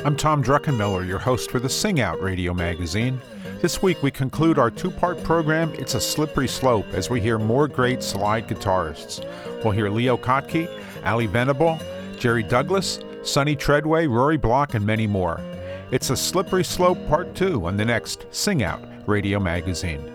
I'm Tom Druckenmiller, your host for the Sing Out radio magazine. This week we conclude our two-part program, It's a Slippery Slope, as we hear more great slide guitarists. We'll hear Leo Kottke, Ali Venable, Jerry Douglas, Sonny Treadway, Rory Block, and many more. It's a Slippery Slope Part 2 on the next Sing Out radio magazine.